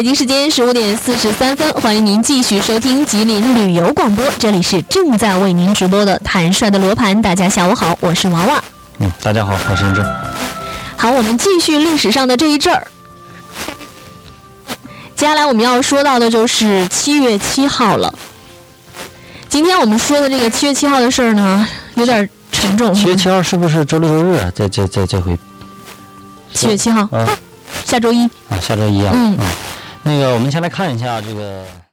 北京时间15:43，欢迎您继续收听吉林旅游广播，这里是正在为您直播的坦率的罗盘。大家下午好，我是娃娃。 大家好，我是任正。 好，我们继续历史上的这一阵儿。接下来我们要说到的就是7月7号了。今天我们说的这个7月7号的事儿呢，有点沉重。 7月7号是不是周六周日啊？这回。 7月7号，下周一啊，下周一啊。那个我们先来看一下这个。